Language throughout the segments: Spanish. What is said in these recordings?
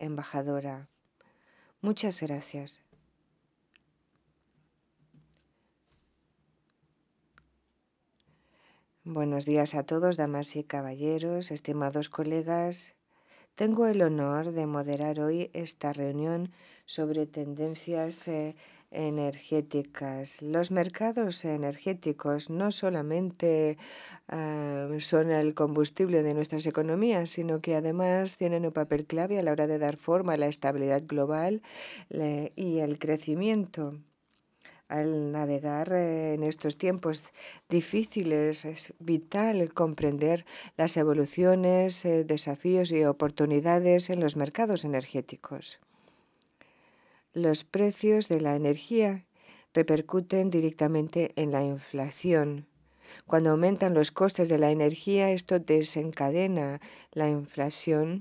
embajadora. Muchas gracias. Buenos días a todos, damas y caballeros, estimados colegas. Tengo el honor de moderar hoy esta reunión sobre tendencias energéticas. Los mercados energéticos no solamente son el combustible de nuestras economías, sino que además tienen un papel clave a la hora de dar forma a la estabilidad global y el crecimiento. Al navegar en estos tiempos difíciles es vital comprender las evoluciones, desafíos y oportunidades en los mercados energéticos. Los precios de la energía repercuten directamente en la inflación. Cuando aumentan los costes de la energía, esto desencadena la inflación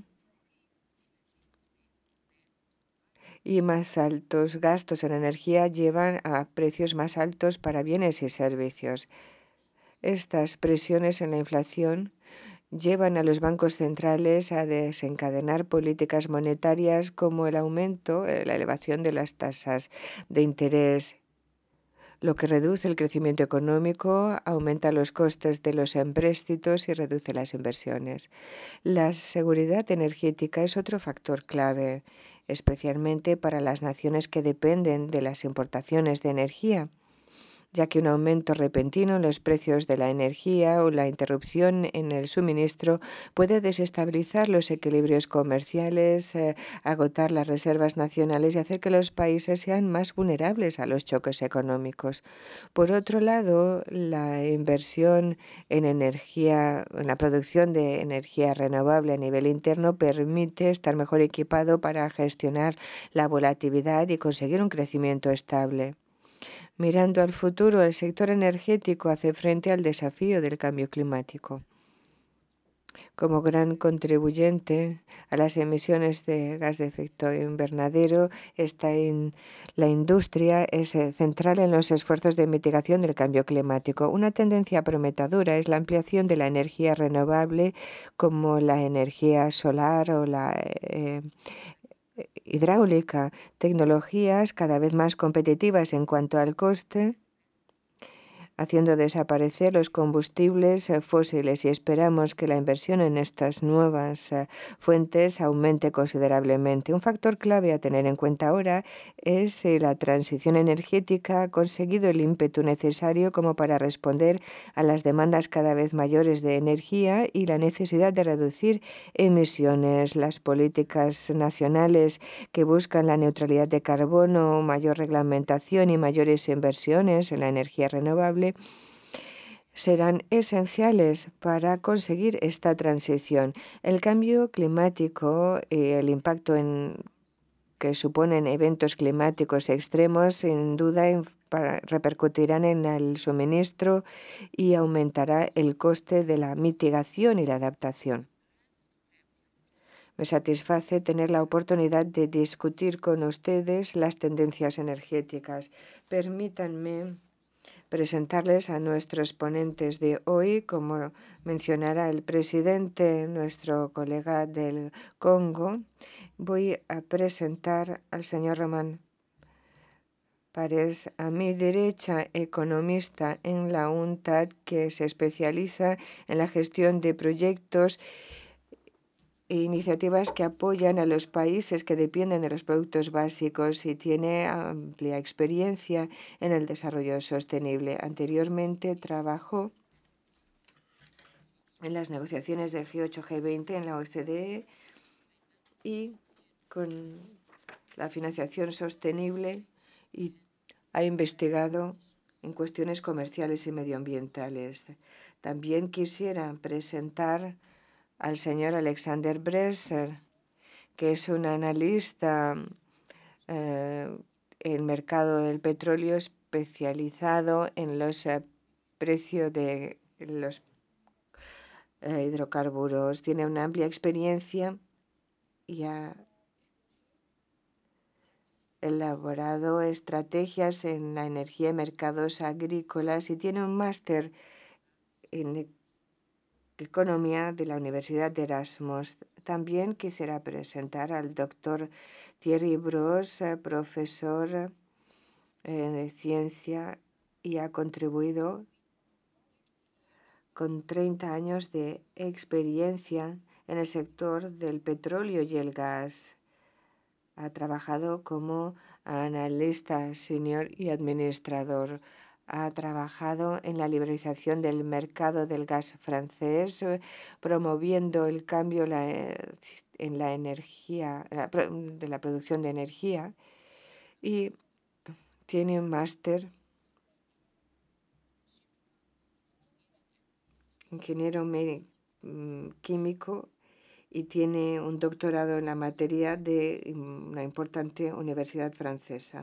y más altos gastos en energía llevan a precios más altos para bienes y servicios. Estas presiones en la inflación llevan a los bancos centrales a desencadenar políticas monetarias como el aumento, la elevación de las tasas de interés, lo que reduce el crecimiento económico, aumenta los costes de los empréstitos y reduce las inversiones. La seguridad energética es otro factor clave, especialmente para las naciones que dependen de las importaciones de energía, ya que un aumento repentino en los precios de la energía o la interrupción en el suministro puede desestabilizar los equilibrios comerciales, agotar las reservas nacionales y hacer que los países sean más vulnerables a los choques económicos. Por otro lado, la inversión en energía, en la producción de energía renovable a nivel interno permite estar mejor equipado para gestionar la volatilidad y conseguir un crecimiento estable. Mirando al futuro, el sector energético hace frente al desafío del cambio climático. Como gran contribuyente a las emisiones de gas de efecto invernadero, la industria es central en los esfuerzos de mitigación del cambio climático. Una tendencia prometedora es la ampliación de la energía renovable, como la energía solar o la hidráulica, tecnologías cada vez más competitivas en cuanto al coste, haciendo desaparecer los combustibles fósiles, y esperamos que la inversión en estas nuevas fuentes aumente considerablemente. Un factor clave a tener en cuenta ahora es la transición energética ha conseguido el ímpetu necesario como para responder a las demandas cada vez mayores de energía y la necesidad de reducir emisiones. Las políticas nacionales que buscan la neutralidad de carbono, mayor reglamentación y mayores inversiones en la energía renovable serán esenciales para conseguir esta transición. El cambio climático y el impacto que suponen eventos climáticos extremos, sin duda repercutirán en el suministro y aumentará el coste de la mitigación y la adaptación. Me satisface tener la oportunidad de discutir con ustedes las tendencias energéticas. Permítanme presentarles a nuestros ponentes de hoy. Como mencionará el presidente, nuestro colega del Congo, voy a presentar al señor Román Párez, a mi derecha, economista en la UNTAD, que se especializa en la gestión de proyectos e iniciativas que apoyan a los países que dependen de los productos básicos y tiene amplia experiencia en el desarrollo sostenible. Anteriormente trabajó en las negociaciones del G8, G20 en la OCDE y con la financiación sostenible, y ha investigado en cuestiones comerciales y medioambientales. También quisiera presentar al señor Alexander Bresser, que es un analista en mercado del petróleo especializado en los precios de los hidrocarburos. Tiene una amplia experiencia y ha elaborado estrategias en la energía y mercados agrícolas y tiene un máster en Economía de la Universidad de Erasmus. También quisiera presentar al doctor Thierry Bros, profesor de ciencia, y ha contribuido con 30 años de experiencia en el sector del petróleo y el gas. Ha trabajado como analista senior y administrador. Ha trabajado en la liberalización del mercado del gas francés, promoviendo el cambio en la energía, de la producción de energía, y tiene un máster ingeniero químico y tiene un doctorado en la materia de una importante universidad francesa.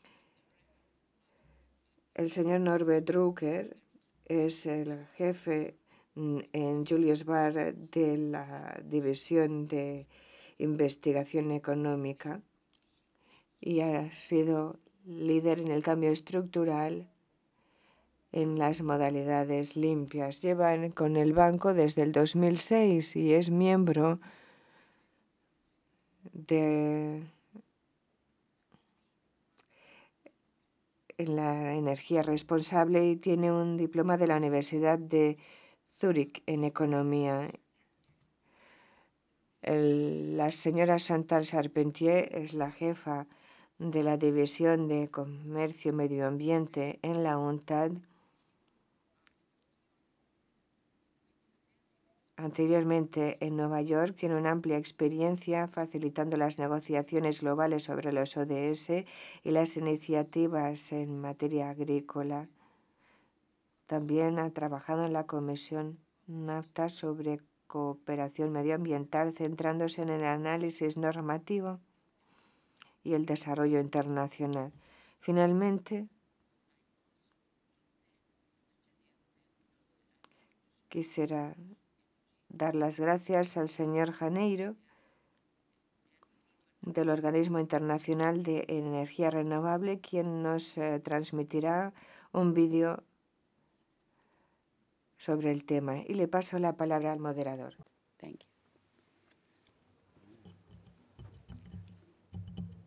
El señor Norbert Drucker es el jefe en Julius Baer de la División de Investigación Económica y ha sido líder en el cambio estructural en las modalidades limpias. Lleva con el banco desde el 2006 y es miembro de la energía responsable y tiene un diploma de la Universidad de Zúrich en economía. La señora Chantal Charpentier es la jefa de la División de Comercio y Medio Ambiente en la UNTAD. Anteriormente en Nueva York tiene una amplia experiencia facilitando las negociaciones globales sobre los ODS y las iniciativas en materia agrícola. También ha trabajado en la Comisión NAFTA sobre cooperación medioambiental, centrándose en el análisis normativo y el desarrollo internacional. Finalmente, quisiera dar las gracias al señor Janeiro del Organismo Internacional de Energía Renovable, quien nos transmitirá un vídeo sobre el tema. Y le paso la palabra al moderador.